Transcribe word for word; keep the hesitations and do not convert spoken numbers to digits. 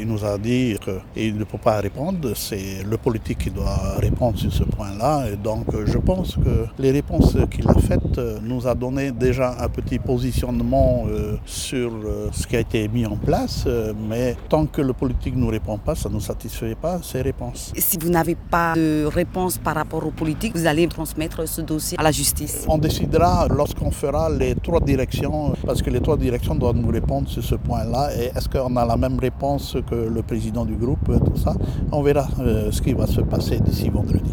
Il nous a dit qu'il ne peut pas répondre, c'est le politique qui doit répondre sur ce point-là. Et donc je pense que les réponses qu'il a faites nous a donné déjà un petit positionnement sur ce qui a été mis en place. Mais tant que le politique ne nous répond pas, ça ne nous satisfait pas, ces réponses. Si vous n'avez pas de réponse par rapport aux politiques, vous allez transmettre ce dossier à la justice? On décidera lorsqu'on fera les trois directions, parce que les trois directions doivent nous répondre sur ce point-là. Et est-ce qu'on a la même réponse que le président du groupe, tout ça? On verra euh, ce qui va se passer d'ici vendredi.